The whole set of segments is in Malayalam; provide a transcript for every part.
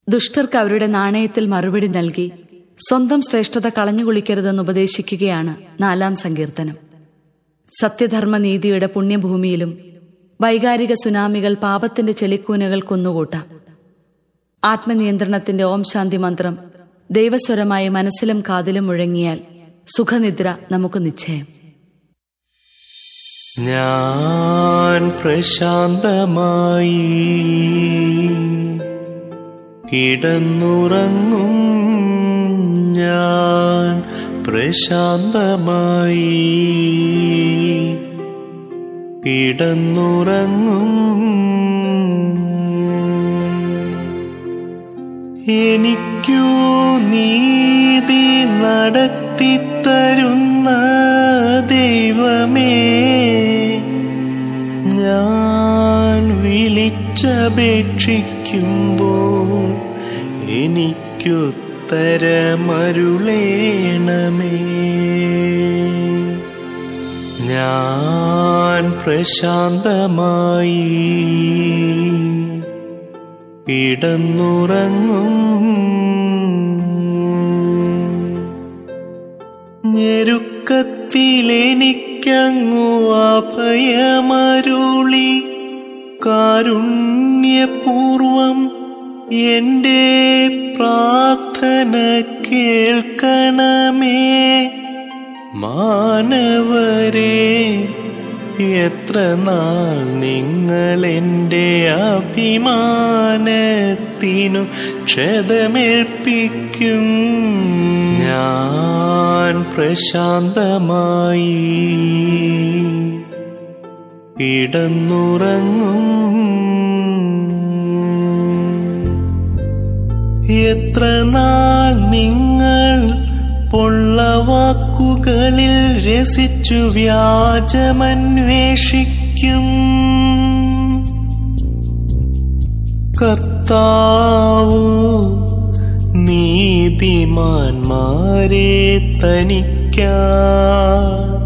ദുഷ്ടർക്ക് അവരുടെ നാണയത്തിൽ മറുപടി നൽകി സ്വന്തം ശ്രേഷ്ഠത കളഞ്ഞുകുളിക്കരുതെന്ന് ഉപദേശിക്കുകയാണ് 4-ാം സങ്കീർത്തനം. സത്യധർമ്മ നീതിയുടെ പുണ്യഭൂമിയിലും വൈകാരിക സുനാമികൾ പാപത്തിന്റെ ചെളിക്കൂനകൾ കുന്നുകൂട്ടാം. ആത്മനിയന്ത്രണത്തിന്റെ ഓം ശാന്തി മന്ത്രം ദൈവസ്വരമായി മനസ്സിലും കാതിലും മുഴങ്ങിയാൽ സുഖനിദ്ര നമുക്ക് നിശ്ചയം. ഞാൻ പ്രശാന്തമായി കിടന്നുറങ്ങും, ഞാൻ പ്രശാന്തമായി കിടന്നുറങ്ങും. എനിക്കു നീതി നടത്തിത്തരുന്ന ദൈവമേ, ഞാൻ വിളിച്ചപേക്ഷിക്കുമ്പോൾ എനിക്കുത്തരമരുളേണമേ. ഞാൻ പ്രശാന്തമായി കിടന്നുറങ്ങും, ഞെരുക്കത്തിലെനിക്കങ്ങു അഭയമരുളി കാരുണ്യപൂർവം എന്റെ പ്രാർത്ഥന കേൾക്കണമേ. മാനവരേ, എത്ര നാൾ നിങ്ങളെന്റെ അഭിമാനത്തിനു ക്ഷതമേൽപ്പിക്കും? ഞാൻ പ്രശാന്തമായി കിടന്നുറങ്ങും. എത്ര നാൾ നിങ്ങൾ പൊള്ളവാക്കുകളിൽ രസിച്ചു വ്യാജമന്വേഷിക്കും? കർത്താവ് നീതിമാന്മാരെ തനിക്കായി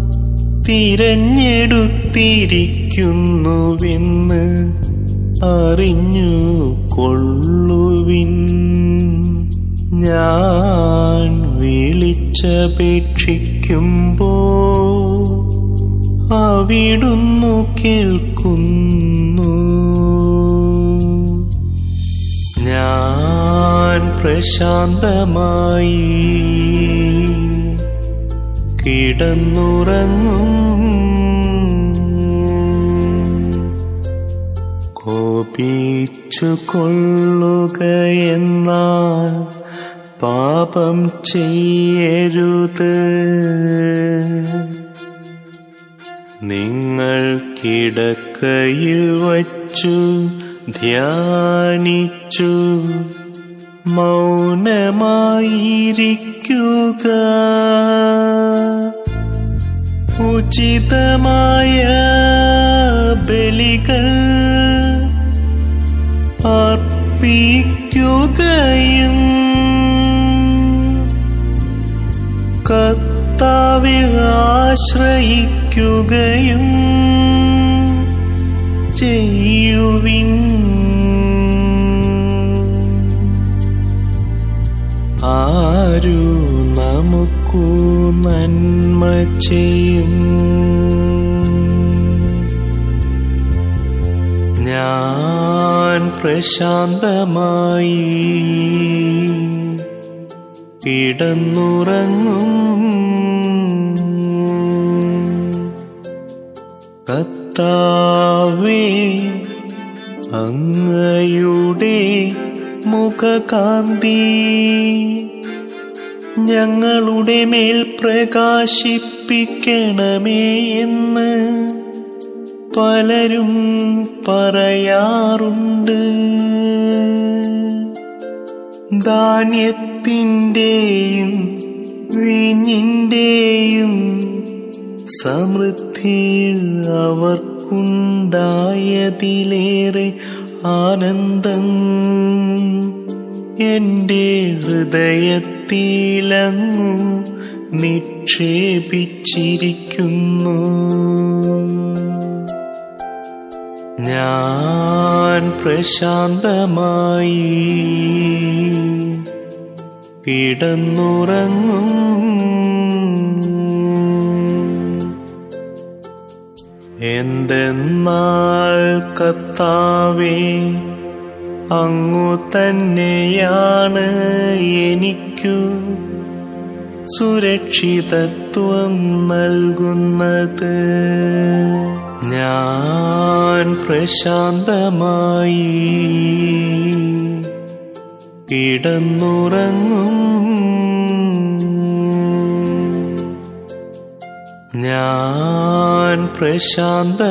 തിരഞ്ഞെടുത്തിരിക്കുന്നുവെന്ന് അറിഞ്ഞു കൊള്ളുവിൻ. ഞാൻ വിളിച്ചപേക്ഷിക്കുമ്പോൾ അവിടുന്നു കേൾക്കുന്നു. ഞാൻ പ്രശാന്തമായി കിടന്നുറങ്ങും. കോപിച്ചു കൊള്ളുകയെന്നാൽ പാപം ചെയ്യരുത്. നിങ്ങൾ കിടക്കയിൽ വച്ചു ധ്യാനിച്ചു മൗനമായിരിക്കുക. ഉചിതമായ ബലികൾ അർപ്പിക്കുകയും കർത്താവിൽ ആശ്രയിക്കുകയും ചെയ്യുവിൻ. ആരു നമുക്കു നന്മ ചെയ്യും? ഞാൻ പ്രശാന്തമായി കിടന്നുറങ്ങും. കർത്താവേ, അങ്ങയുടെ മുഖകാന്തി ഞങ്ങളുടെ മേൽ പ്രകാശിപ്പിക്കണമേ എന്ന് പലരും പറയാറുണ്ട്. ധാന്യത്തിന്റെയും വീഞ്ഞിന്റെയും സമൃദ്ധി അവർക്കുണ്ടായതിലേറെ ആനന്ദം എന്റെ ഹൃദയത്തിലങ്ങു നിക്ഷേപിച്ചിരിക്കുന്നു. ഞാൻ പ്രശാന്തമായി കിടന്നുറങ്ങും. എന്തെന്നാൽ കർത്താവേ, അങ്ങു തന്നെയാണ് എനിക്കു സുരക്ഷിതത്വം നൽകുന്നത്. ഞാൻ പ്രശാന്തമായി കിടന്നുറങ്ങും. ഞാൻ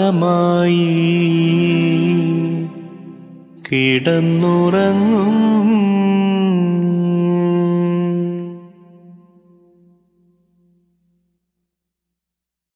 പ്രശാന്തമായി കിടന്നുറങ്ങും.